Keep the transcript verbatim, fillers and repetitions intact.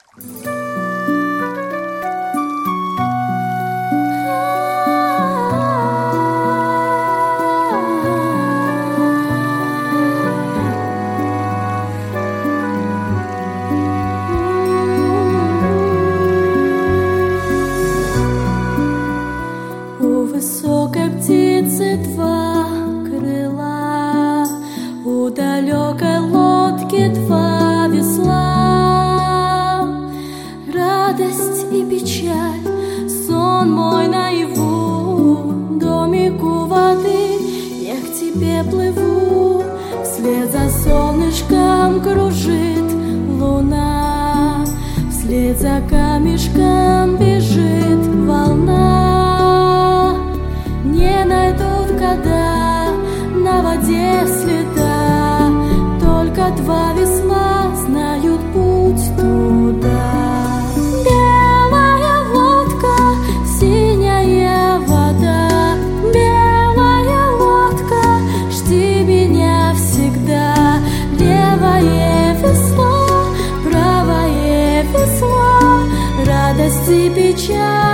У высокой птицы два крыла, у далекой лодки два весла. Радость и печаль, сон мой наяву, домик у воды, я к тебе плыву. Вслед за солнышком кружит луна, вслед за камешком бежит волна. Не найдут года на воде следа, только два весла знают путь туда. Белая лодка, синяя вода, белая лодка, жди меня всегда. Левое весло, правое весло, радость и печаль.